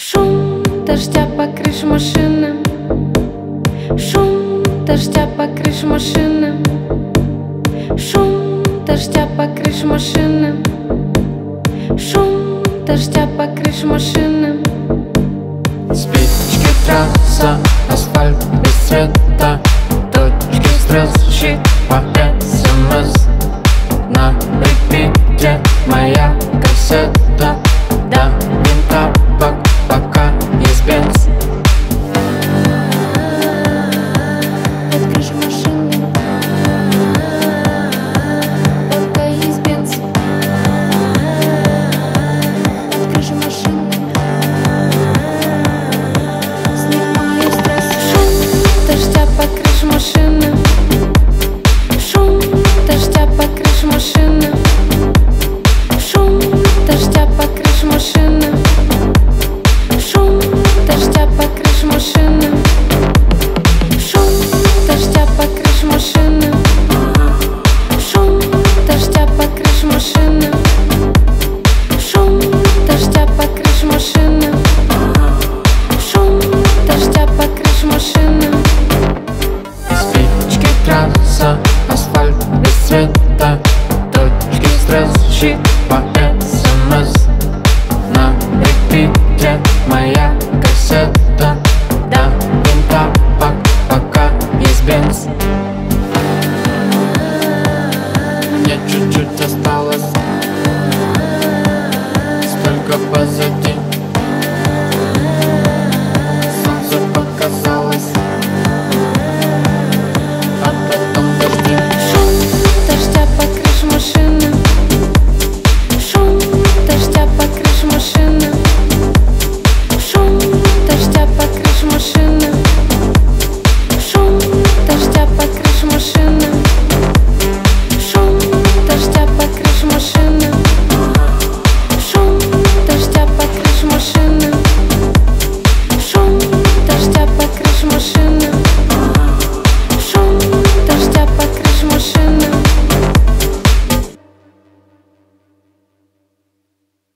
Шум дождя по крыше машины, шум дождя по крыше машины, шум дождя по крыше машины, шум дождя по крыше машины. Спички, трасса, асфальт без цвета, точки стрелочек по СМС. На репите моя кассета.